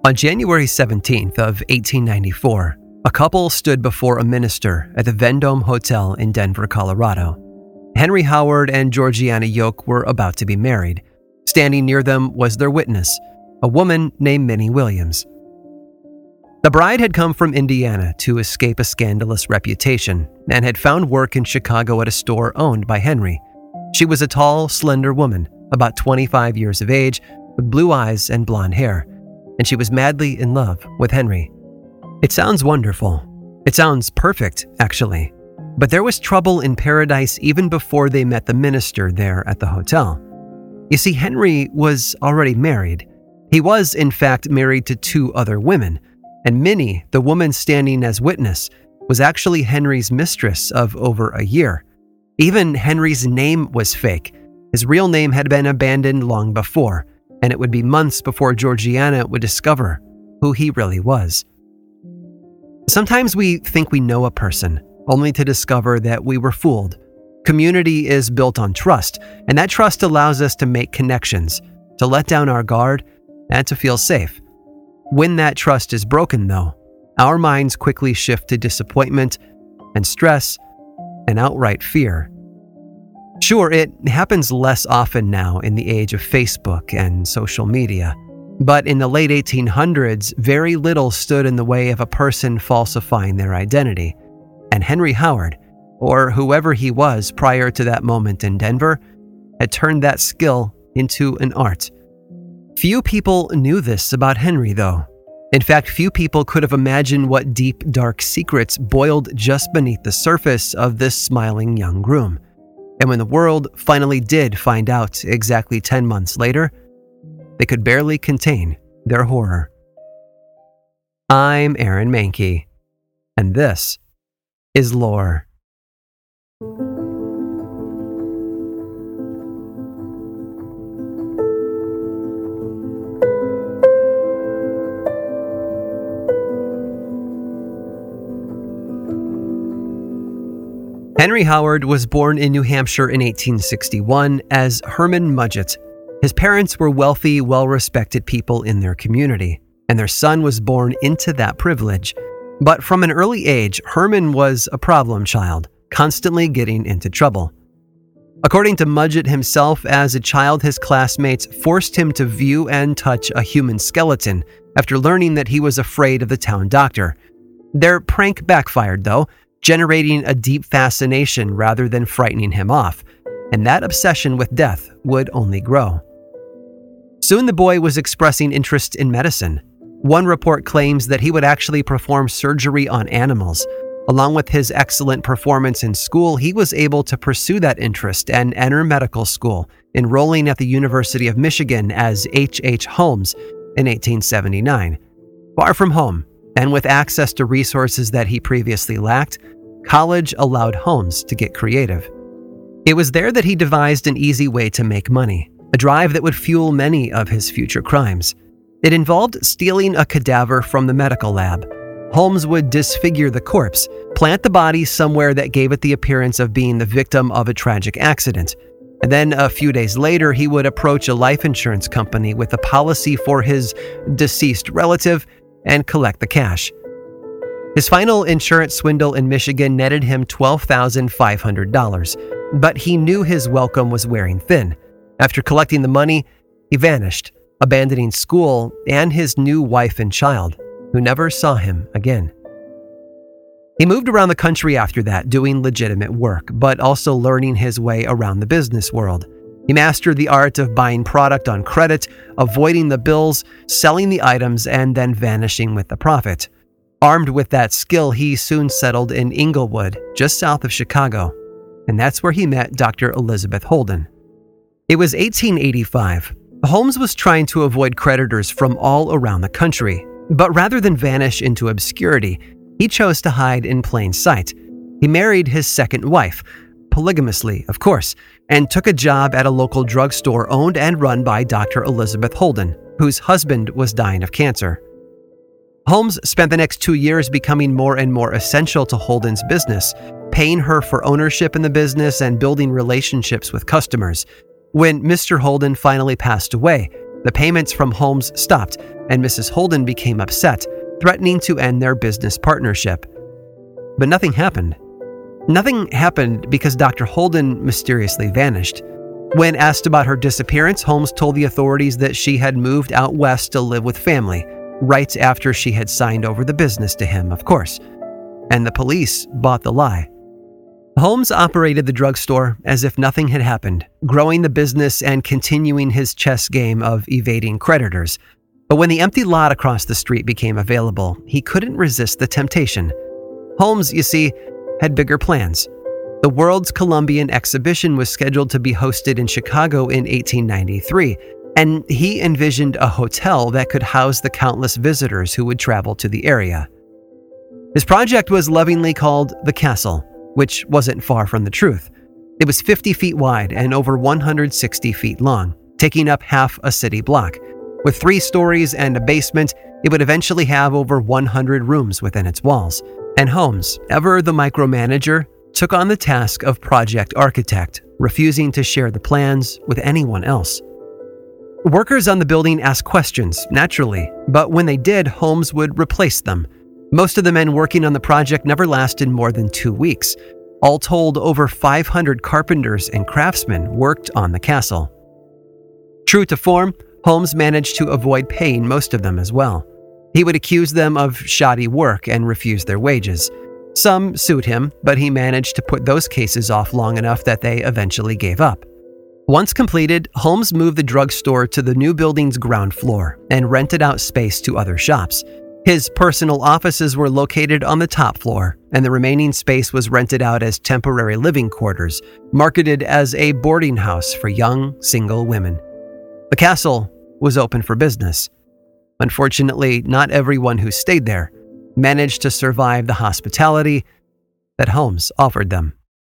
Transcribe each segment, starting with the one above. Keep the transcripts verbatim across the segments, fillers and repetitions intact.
On January seventeenth of eighteen ninety-four, a couple stood before a minister at the Vendome Hotel in Denver, Colorado. Henry Howard and Georgiana Yoke were about to be married. Standing near them was their witness, a woman named Minnie Williams. The bride had come from Indiana to escape a scandalous reputation and had found work in Chicago at a store owned by Henry. She was a tall, slender woman, about twenty-five years of age, with blue eyes and blonde hair, and she was madly in love with Henry. It sounds wonderful. It sounds perfect, actually. But there was trouble in paradise even before they met the minister there at the hotel. You see, Henry was already married. He was, in fact, married to two other women, and Minnie, the woman standing as witness, was actually Henry's mistress of over a year. Even Henry's name was fake. His real name had been abandoned long before, and it would be months before Georgiana would discover who he really was. Sometimes we think we know a person, only to discover that we were fooled. Community is built on trust, and that trust allows us to make connections, to let down our guard, and to feel safe. When that trust is broken, though, our minds quickly shift to disappointment and stress and outright fear. Sure, it happens less often now in the age of Facebook and social media, but in the late eighteen hundreds, very little stood in the way of a person falsifying their identity. And Henry Howard, or whoever he was prior to that moment in Denver, had turned that skill into an art. Few people knew this about Henry, though. In fact, few people could have imagined what deep, dark secrets boiled just beneath the surface of this smiling young groom. And when the world finally did find out exactly ten months later, they could barely contain their horror. I'm Aaron Mahnke, and this is Lore. Henry Howard was born in New Hampshire in eighteen sixty-one as Herman Mudgett. His parents were wealthy, well-respected people in their community, and their son was born into that privilege. But from an early age, Herman was a problem child, constantly getting into trouble. According to Mudgett himself, as a child, his classmates forced him to view and touch a human skeleton after learning that he was afraid of the town doctor. Their prank backfired, though, generating a deep fascination rather than frightening him off, and that obsession with death would only grow. Soon the boy was expressing interest in medicine. One report claims that he would actually perform surgery on animals. Along with his excellent performance in school, he was able to pursue that interest and enter medical school, enrolling at the University of Michigan as H H Holmes in eighteen seventy-nine. Far from home, and with access to resources that he previously lacked, college allowed Holmes to get creative. It was there that he devised an easy way to make money, a drive that would fuel many of his future crimes. It involved stealing a cadaver from the medical lab. Holmes would disfigure the corpse, plant the body somewhere that gave it the appearance of being the victim of a tragic accident. And then a few days later, he would approach a life insurance company with a policy for his deceased relative and collect the cash. His final insurance swindle in Michigan netted him twelve thousand five hundred dollars, but he knew his welcome was wearing thin. After collecting the money, he vanished, abandoning school and his new wife and child, who never saw him again. He moved around the country after that, doing legitimate work, but also learning his way around the business world. He mastered the art of buying product on credit, avoiding the bills, selling the items, and then vanishing with the profit. Armed with that skill, he soon settled in Inglewood, just south of Chicago, and that's where he met Doctor Elizabeth Holden. It was eighteen eighty-five. Holmes was trying to avoid creditors from all around the country, but rather than vanish into obscurity, he chose to hide in plain sight. He married his second wife, polygamously, of course, and took a job at a local drugstore owned and run by Doctor Elizabeth Holden, whose husband was dying of cancer. Holmes spent the next two years becoming more and more essential to Holden's business, paying her for ownership in the business and building relationships with customers. When Mister Holden finally passed away, The payments from Holmes stopped, and Missus Holden became upset, threatening to end their business partnership. But nothing happened. Nothing happened because Doctor Holden mysteriously vanished. When asked about her disappearance, Holmes told the authorities that she had moved out west to live with family, right after she had signed over the business to him, of course. And the police bought the lie. Holmes operated the drugstore as if nothing had happened, growing the business and continuing his chess game of evading creditors. But when the empty lot across the street became available, he couldn't resist the temptation. Holmes, you see, had bigger plans. The World's Columbian Exhibition was scheduled to be hosted in Chicago in eighteen ninety-three, and he envisioned a hotel that could house the countless visitors who would travel to the area. His project was lovingly called The Castle, which wasn't far from the truth. It was fifty feet wide and over one hundred sixty feet long, taking up half a city block. With three stories and a basement, it would eventually have over one hundred rooms within its walls. And Holmes, ever the micromanager, took on the task of project architect, refusing to share the plans with anyone else. Workers on the building asked questions, naturally, but when they did, Holmes would replace them. Most of the men working on the project never lasted more than two weeks. All told, over five hundred carpenters and craftsmen worked on the castle. True to form, Holmes managed to avoid paying most of them as well. He would accuse them of shoddy work and refuse their wages. Some sued him, but he managed to put those cases off long enough that they eventually gave up. Once completed, Holmes moved the drugstore to the new building's ground floor and rented out space to other shops. His personal offices were located on the top floor, and the remaining space was rented out as temporary living quarters, marketed as a boarding house for young, single women. The castle was open for business. Unfortunately, not everyone who stayed there managed to survive the hospitality that Holmes offered them.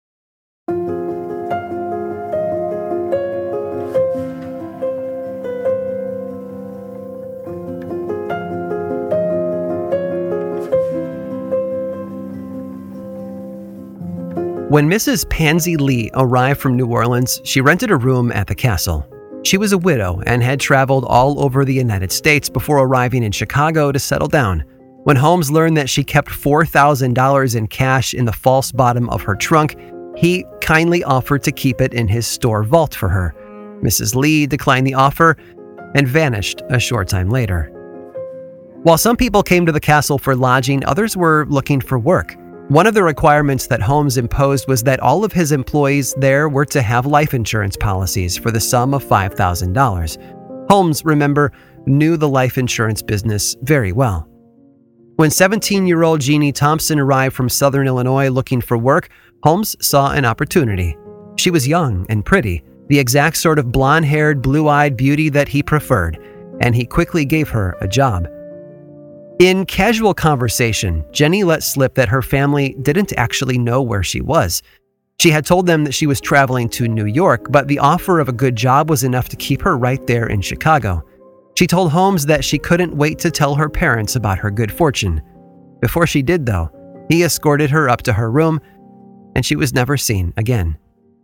When Missus Pansy Lee arrived from New Orleans, she rented a room at the castle. She was a widow and had traveled all over the United States before arriving in Chicago to settle down. When Holmes learned that she kept four thousand dollars in cash in the false bottom of her trunk, he kindly offered to keep it in his store vault for her. Missus Lee declined the offer and vanished a short time later. While some people came to the castle for lodging, others were looking for work. One of the requirements that Holmes imposed was that all of his employees there were to have life insurance policies for the sum of five thousand dollars. Holmes, remember, knew the life insurance business very well. When seventeen-year-old Jeannie Thompson arrived from Southern Illinois looking for work, Holmes saw an opportunity. She was young and pretty, the exact sort of blonde-haired, blue-eyed beauty that he preferred, and he quickly gave her a job. In casual conversation, Jenny let slip that her family didn't actually know where she was. She had told them that she was traveling to New York, but the offer of a good job was enough to keep her right there in Chicago. She told Holmes that she couldn't wait to tell her parents about her good fortune. Before she did, though, he escorted her up to her room, and she was never seen again.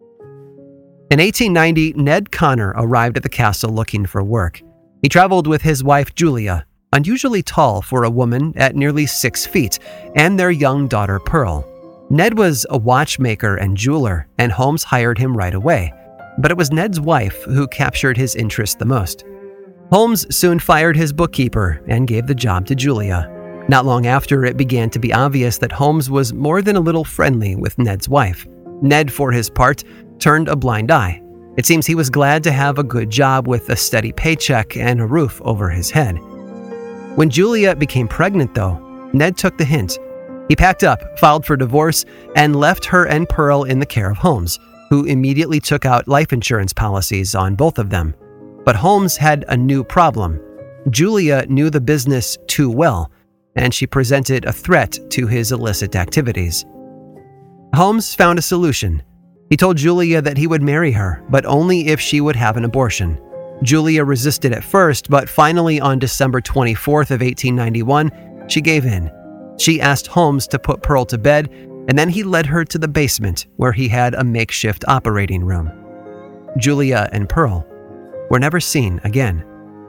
In eighteen ninety, Ned Connor arrived at the castle looking for work. He traveled with his wife, Julia, unusually tall for a woman at nearly six feet, and their young daughter, Pearl. Ned was a watchmaker and jeweler, and Holmes hired him right away. But it was Ned's wife who captured his interest the most. Holmes soon fired his bookkeeper and gave the job to Julia. Not long after, it began to be obvious that Holmes was more than a little friendly with Ned's wife. Ned, for his part, turned a blind eye. It seems he was glad to have a good job with a steady paycheck and a roof over his head. When Julia became pregnant, though, Ned took the hint. He packed up, filed for divorce, and left her and Pearl in the care of Holmes, who immediately took out life insurance policies on both of them. But Holmes had a new problem. Julia knew the business too well, and she presented a threat to his illicit activities. Holmes found a solution. He told Julia that he would marry her, but only if she would have an abortion. Julia resisted at first, but finally on December twenty-fourth of eighteen ninety-one, she gave in. She asked Holmes to put Pearl to bed, and then he led her to the basement where he had a makeshift operating room. Julia and Pearl were never seen again.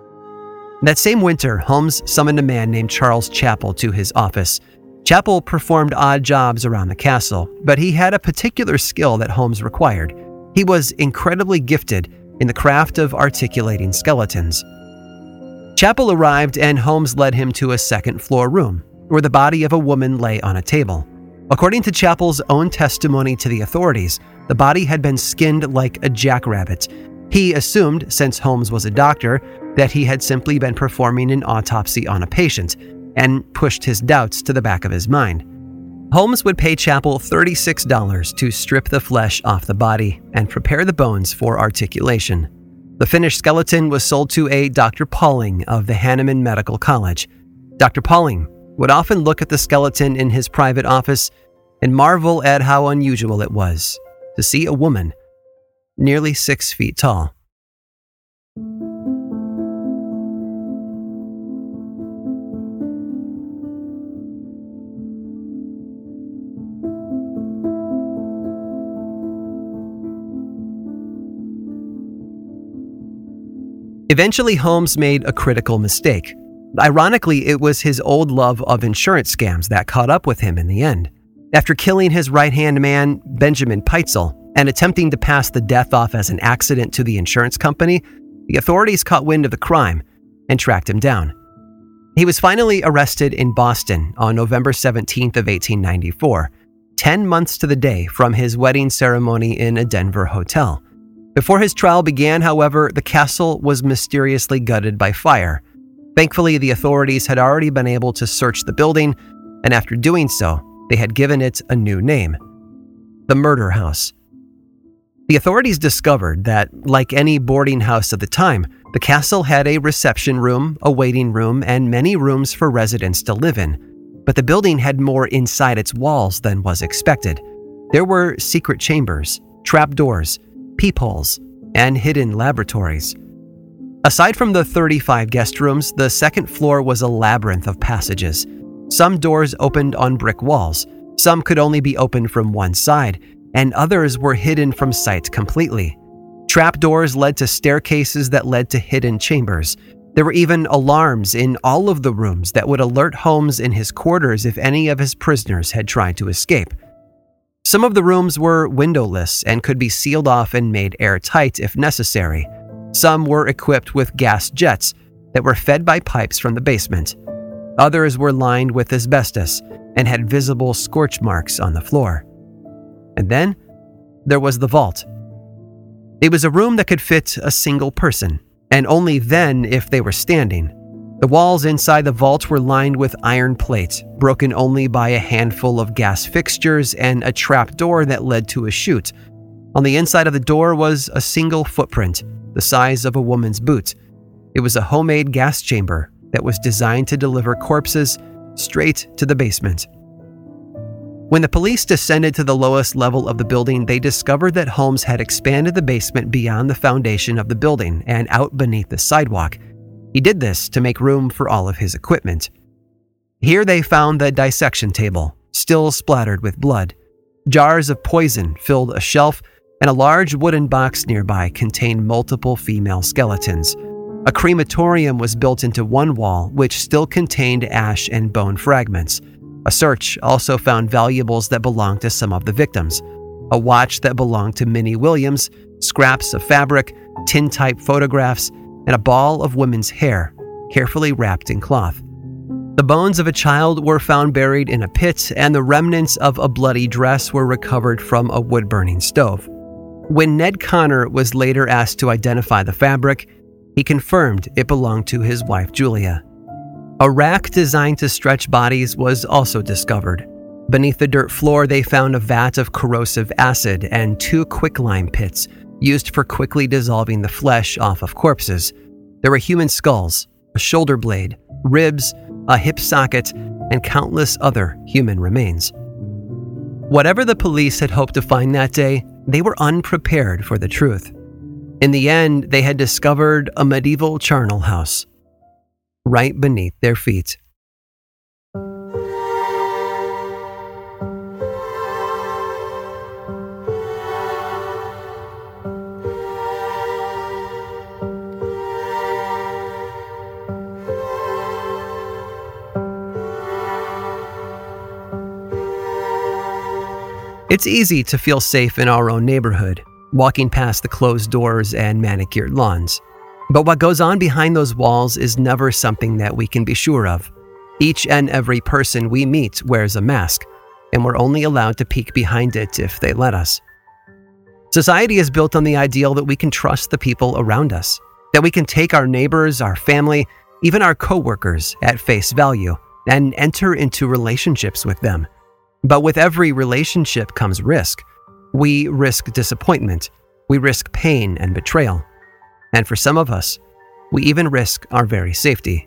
That same winter, Holmes summoned a man named Charles Chappell to his office. Chappell performed odd jobs around the castle, but he had a particular skill that Holmes required. He was incredibly gifted in the craft of articulating skeletons. Chappell arrived and Holmes led him to a second-floor room, where the body of a woman lay on a table. According to Chappell's own testimony to the authorities, the body had been skinned like a jackrabbit. He assumed, since Holmes was a doctor, that he had simply been performing an autopsy on a patient, and pushed his doubts to the back of his mind. Holmes would pay Chappell thirty-six dollars to strip the flesh off the body and prepare the bones for articulation. The finished skeleton was sold to a Doctor Pauling of the Hahnemann Medical College. Doctor Pauling would often look at the skeleton in his private office and marvel at how unusual it was to see a woman nearly six feet tall. Eventually, Holmes made a critical mistake. Ironically, it was his old love of insurance scams that caught up with him in the end. After killing his right-hand man, Benjamin Peitzel, and attempting to pass the death off as an accident to the insurance company, the authorities caught wind of the crime and tracked him down. He was finally arrested in Boston on November seventeenth of eighteen ninety-four, ten months to the day from his wedding ceremony in a Denver hotel. Before his trial began, however, the castle was mysteriously gutted by fire. Thankfully, the authorities had already been able to search the building, and after doing so, they had given it a new name: the Murder House. The authorities discovered that, like any boarding house of the time, the castle had a reception room, a waiting room, and many rooms for residents to live in. But the building had more inside its walls than was expected. There were secret chambers, trapdoors, peepholes, and hidden laboratories. Aside from the thirty-five guest rooms, the second floor was a labyrinth of passages. Some doors opened on brick walls, some could only be opened from one side, and others were hidden from sight completely. Trapdoors led to staircases that led to hidden chambers. There were even alarms in all of the rooms that would alert Holmes in his quarters if any of his prisoners had tried to escape. Some of the rooms were windowless and could be sealed off and made airtight if necessary. Some were equipped with gas jets that were fed by pipes from the basement. Others were lined with asbestos and had visible scorch marks on the floor. And then there was the vault. It was a room that could fit a single person, and only then if they were standing. The walls inside the vault were lined with iron plate, broken only by a handful of gas fixtures and a trap door that led to a chute. On the inside of the door was a single footprint, the size of a woman's boot. It was a homemade gas chamber that was designed to deliver corpses straight to the basement. When the police descended to the lowest level of the building, they discovered that Holmes had expanded the basement beyond the foundation of the building and out beneath the sidewalk. He did this to make room for all of his equipment. Here they found the dissection table, still splattered with blood. Jars of poison filled a shelf, and a large wooden box nearby contained multiple female skeletons. A crematorium was built into one wall, which still contained ash and bone fragments. A search also found valuables that belonged to some of the victims: a watch that belonged to Minnie Williams, scraps of fabric, tin-type photographs, and a ball of women's hair, carefully wrapped in cloth. The bones of a child were found buried in a pit, and the remnants of a bloody dress were recovered from a wood-burning stove. When Ned Connor was later asked to identify the fabric, he confirmed it belonged to his wife Julia. A rack designed to stretch bodies was also discovered. Beneath the dirt floor, they found a vat of corrosive acid and two quicklime pits used for quickly dissolving the flesh off of corpses. There were human skulls, a shoulder blade, ribs, a hip socket, and countless other human remains. Whatever the police had hoped to find that day, they were unprepared for the truth. In the end, they had discovered a medieval charnel house right beneath their feet. It's easy to feel safe in our own neighborhood, walking past the closed doors and manicured lawns. But what goes on behind those walls is never something that we can be sure of. Each and every person we meet wears a mask, and we're only allowed to peek behind it if they let us. Society is built on the ideal that we can trust the people around us, that we can take our neighbors, our family, even our coworkers at face value and enter into relationships with them. But with every relationship comes risk. We risk disappointment, we risk pain and betrayal. And for some of us, we even risk our very safety.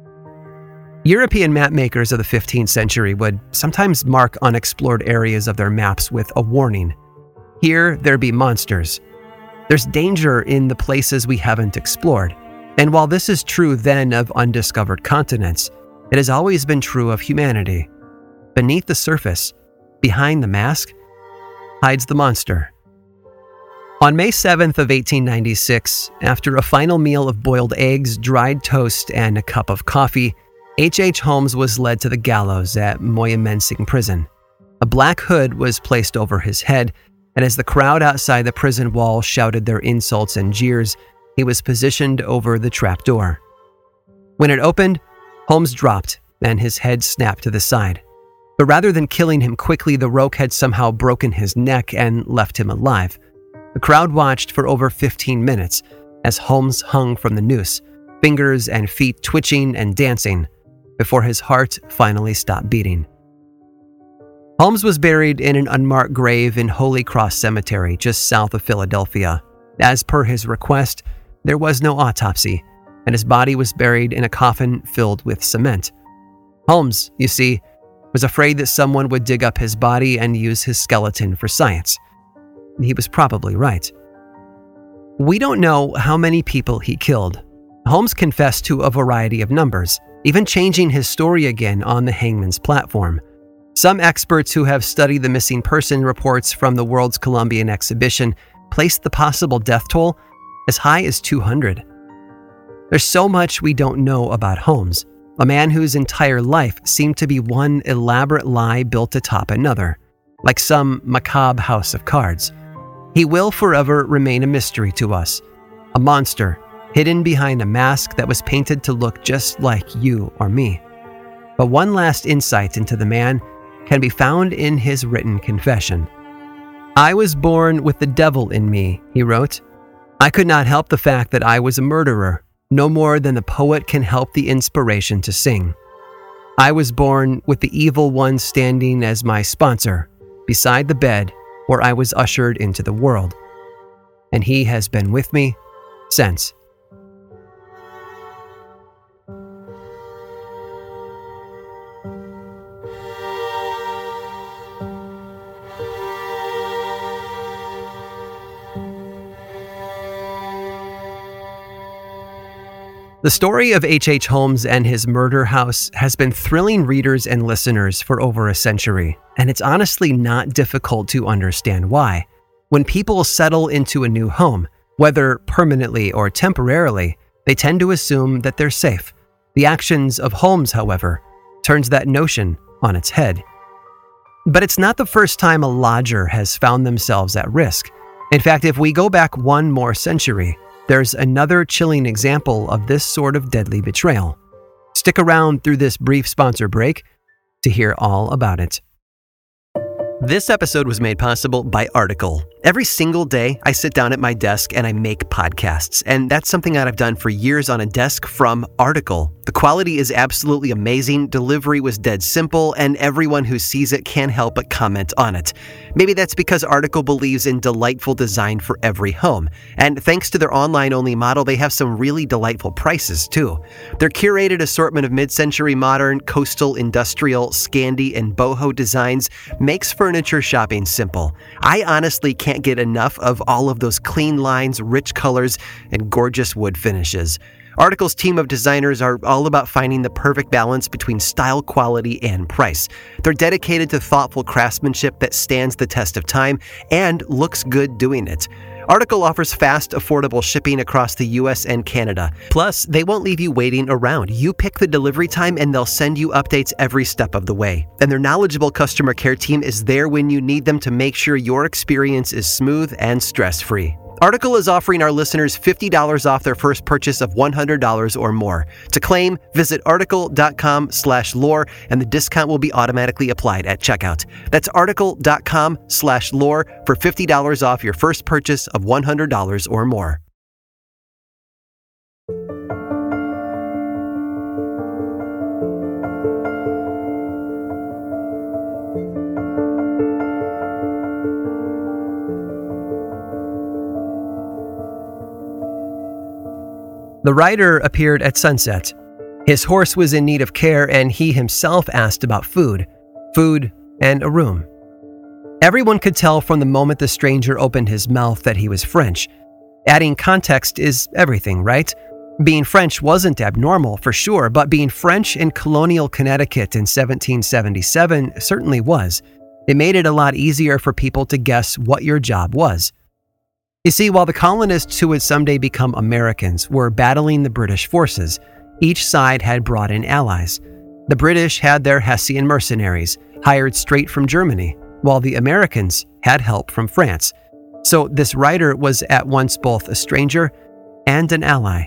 European map makers of the fifteenth century would sometimes mark unexplored areas of their maps with a warning. Here there be monsters. There's danger in the places we haven't explored. And while this is true then of undiscovered continents, it has always been true of humanity. Beneath the surface, behind the mask, hides the monster. On May seventh of eighteen ninety-six, after a final meal of boiled eggs, dried toast, and a cup of coffee, H H. Holmes was led to the gallows at Moyamensing Prison. A black hood was placed over his head, and as the crowd outside the prison wall shouted their insults and jeers, he was positioned over the trapdoor. When it opened, Holmes dropped, and his head snapped to the side. But rather than killing him quickly, the rope had somehow broken his neck and left him alive. The crowd watched for over fifteen minutes as Holmes hung from the noose, fingers and feet twitching and dancing, before his heart finally stopped beating. Holmes was buried in an unmarked grave in Holy Cross Cemetery just south of Philadelphia. As per his request, there was no autopsy, and his body was buried in a coffin filled with cement. Holmes, you see, was afraid that someone would dig up his body and use his skeleton for science. He was probably right. We don't know how many people he killed. Holmes confessed to a variety of numbers, even changing his story again on the hangman's platform. Some experts who have studied the missing person reports from the World's Columbian Exhibition placed the possible death toll as high as two hundred. There's so much we don't know about Holmes, a man whose entire life seemed to be one elaborate lie built atop another, like some macabre house of cards. He will forever remain a mystery to us, a monster hidden behind a mask that was painted to look just like you or me. But one last insight into the man can be found in his written confession. "I was born with the devil in me," he wrote. "I could not help the fact that I was a murderer, no more than the poet can help the inspiration to sing. I was born with the evil one standing as my sponsor, beside the bed where I was ushered into the world. And he has been with me since." The story of H H. Holmes and his murder house has been thrilling readers and listeners for over a century, and it's honestly not difficult to understand why. When people settle into a new home, whether permanently or temporarily, they tend to assume that they're safe. The actions of Holmes, however, turns that notion on its head. But it's not the first time a lodger has found themselves at risk. In fact, if we go back one more century, there's another chilling example of this sort of deadly betrayal. Stick around through this brief sponsor break to hear all about it. This episode was made possible by Article. Every single day, I sit down at my desk and I make podcasts, and that's something that I've done for years on a desk from Article. The quality is absolutely amazing, delivery was dead simple, and everyone who sees it can't help but comment on it. Maybe that's because Article believes in delightful design for every home, and thanks to their online-only model, they have some really delightful prices, too. Their curated assortment of mid-century modern, coastal, industrial, Scandi, and boho designs makes furniture shopping simple. I honestly can't get enough of all of those clean lines, rich colors, and gorgeous wood finishes. Article's team of designers are all about finding the perfect balance between style, quality, and price. They're dedicated to thoughtful craftsmanship that stands the test of time and looks good doing it. Article offers fast, affordable shipping across the U S and Canada. Plus, they won't leave you waiting around. You pick the delivery time and they'll send you updates every step of the way. And their knowledgeable customer care team is there when you need them to make sure your experience is smooth and stress-free. Article is offering our listeners fifty dollars off their first purchase of one hundred dollars or more. To claim, visit article.com slash lore and the discount will be automatically applied at checkout. That's article.com slash lore for fifty dollars off your first purchase of one hundred dollars or more. The rider appeared at sunset. His horse was in need of care, and he himself asked about food, food, and a room. Everyone could tell from the moment the stranger opened his mouth that he was French. Adding context is everything, right? Being French wasn't abnormal, for sure, but being French in colonial Connecticut in seventeen seventy-seven certainly was. It made it a lot easier for people to guess what your job was. You see, while the colonists who would someday become Americans were battling the British forces, each side had brought in allies. The British had their Hessian mercenaries, hired straight from Germany, while the Americans had help from France. So this rider was at once both a stranger and an ally.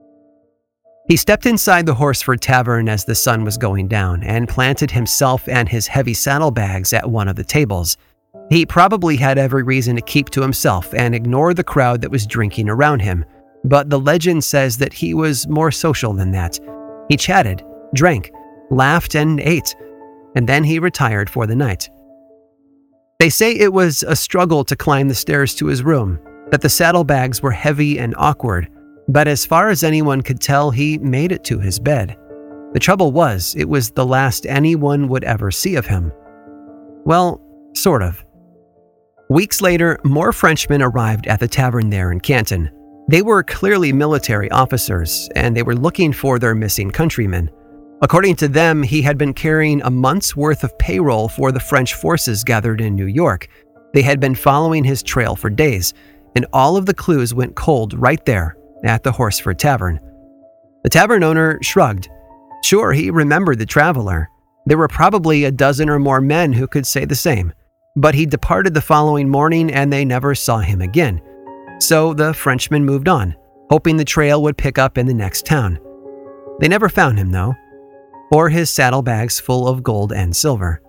He stepped inside the Horsford Tavern as the sun was going down and planted himself and his heavy saddlebags at one of the tables. He probably had every reason to keep to himself and ignore the crowd that was drinking around him, but the legend says that he was more social than that. He chatted, drank, laughed, and ate, and then he retired for the night. They say it was a struggle to climb the stairs to his room, that the saddlebags were heavy and awkward, but as far as anyone could tell, he made it to his bed. The trouble was, it was the last anyone would ever see of him. Well, sort of. Weeks later, more Frenchmen arrived at the tavern there in Canton. They were clearly military officers, and they were looking for their missing countryman. According to them, he had been carrying a month's worth of payroll for the French forces gathered in New York. They had been following his trail for days, and all of the clues went cold right there at the Horsford Tavern. The tavern owner shrugged. Sure, he remembered the traveler. There were probably a dozen or more men who could say the same. But he departed the following morning and they never saw him again. So the Frenchman moved on, hoping the trail would pick up in the next town. They never found him, though, or his saddlebags full of gold and silver.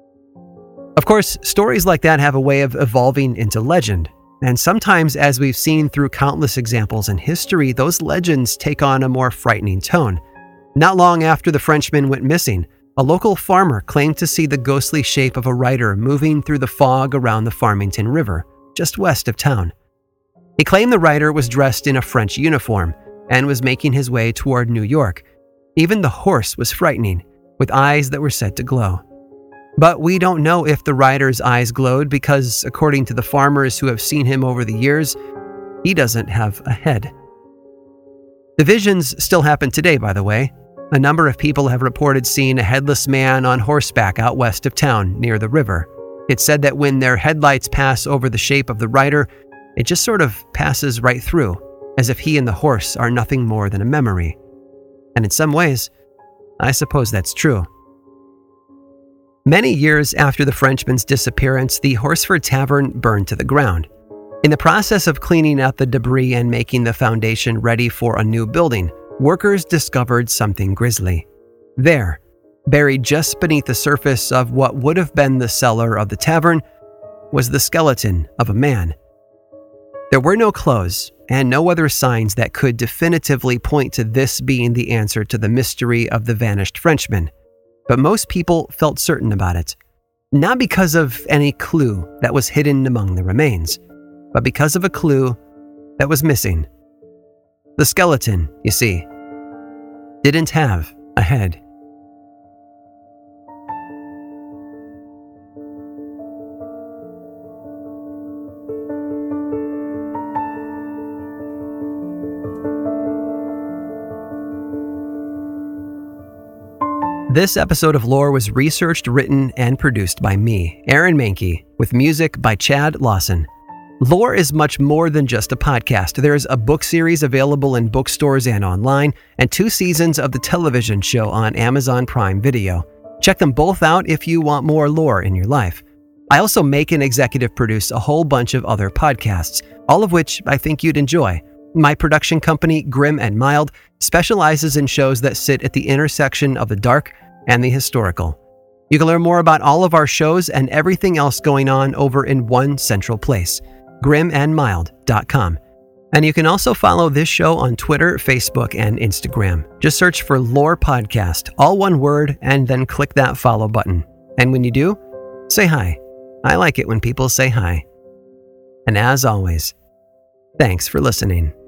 Of course, stories like that have a way of evolving into legend, and sometimes, as we've seen through countless examples in history, those legends take on a more frightening tone. Not long after the Frenchman went missing, a local farmer claimed to see the ghostly shape of a rider moving through the fog around the Farmington River, just west of town. He claimed the rider was dressed in a French uniform and was making his way toward New York. Even the horse was frightening, with eyes that were said to glow. But we don't know if the rider's eyes glowed because, according to the farmers who have seen him over the years, he doesn't have a head. The visions still happen today, by the way. A number of people have reported seeing a headless man on horseback out west of town near the river. It's said that when their headlights pass over the shape of the rider, it just sort of passes right through, as if he and the horse are nothing more than a memory. And in some ways, I suppose that's true. Many years after the Frenchman's disappearance, the Horsford Tavern burned to the ground. In the process of cleaning out the debris and making the foundation ready for a new building, workers discovered something grisly. There, buried just beneath the surface of what would have been the cellar of the tavern, was the skeleton of a man. There were no clothes and no other signs that could definitively point to this being the answer to the mystery of the vanished Frenchman, but most people felt certain about it. Not because of any clue that was hidden among the remains, but because of a clue that was missing. The skeleton, you see, didn't have a head. This episode of Lore was researched, written, and produced by me, Aaron Mahnke, with music by Chad Lawson. Lore is much more than just a podcast. There's a book series available in bookstores and online, and two seasons of the television show on Amazon Prime Video. Check them both out if you want more lore in your life. I also make and executive produce a whole bunch of other podcasts, all of which I think you'd enjoy. My production company, Grim and Mild, specializes in shows that sit at the intersection of the dark and the historical. You can learn more about all of our shows and everything else going on over in one central place, grim and mild dot com. And you can also follow this show on Twitter, Facebook, and Instagram. Just search for Lore Podcast, all one word, and then click that follow button. And when you do, say hi. I like it when people say hi. And as always, thanks for listening.